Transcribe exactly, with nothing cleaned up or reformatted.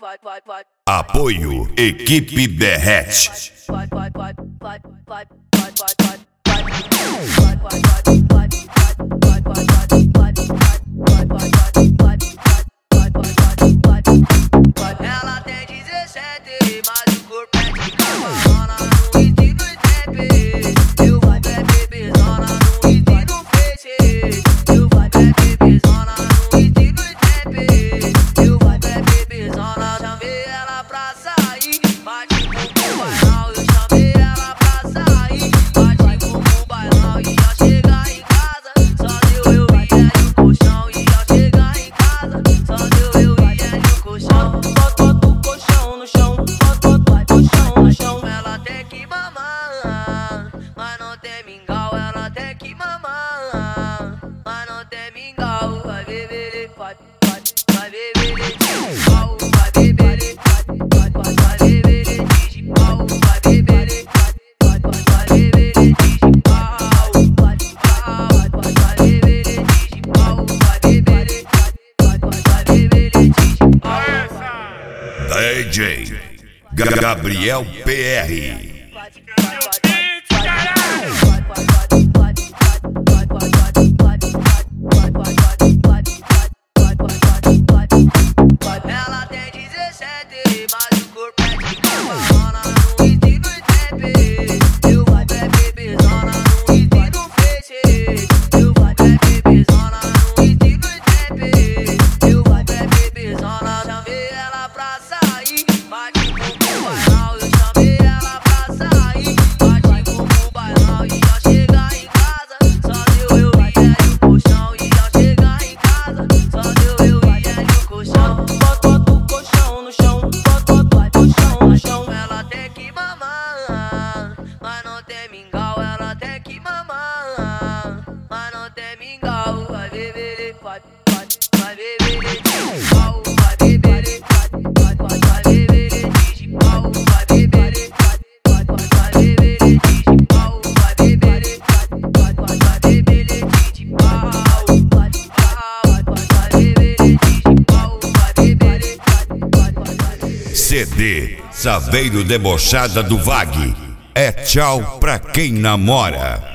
Apoio Equipe Derrete. Ela tem dezessete, mas o corpo é de camarona no estilo trap. Eu vou beber bezona no estilo face. Eu vou beber bezona no estilo trap. Eu vou beber bezona, chamei ela pra sair. Bate com o bailão, eu chamei ela pra sair. Bate com o bailão e ia chegar em casa. Só deu eu e ela e o colchão. E ia chegar em casa. Só deu eu e ela e o colchão. Bota o colchão no chão, bota o colchão no chão. Ela tem que mamar, mas não tem mingau. Ela tem que mamar, mas não tem mingau. Vai beber, vai, vai, vai beber de pau. Vai beber, vai, vai, vai beber de pau. Vai beber, vai, vai, vai beber de pau. Vai, vai, vai beber de pau. Vai beber, vai, vai, vai beber de pau. D J Gabriel P R. Ela tem dezessete, mas o corpo é de camarona no estilo trap. Eu vou beber bezona no estilo face. Eu vou beber bezona no estilo trap. Eu vou beber bezona, chamei ela pra sair. Bate com o bailão, eu chamei ela pra sair. Bate com o bailão e ia chegar em casa. Só deu eu e ela e o colchão. Ia chegar em casa. Só deu eu e ela e o colchão. Bota o colchão no chão, bota o colchão no chão. Ela tem que mamar, mas não tem mingau. Ela tem que mamar, mas não tem mingau. Vai beber, vai, vai, vai beber de pau. Vai beber, vai, vai, vai beber de pau. Vai beber, vai, vai, vai beber de pau. Vai beber, vai, vai, vai beber de pau. Vai, vai, vai beber de pau. Vai beber, vai, vai, vai. C D Saveiro Debochada do Vag. É tchau pra quem namora.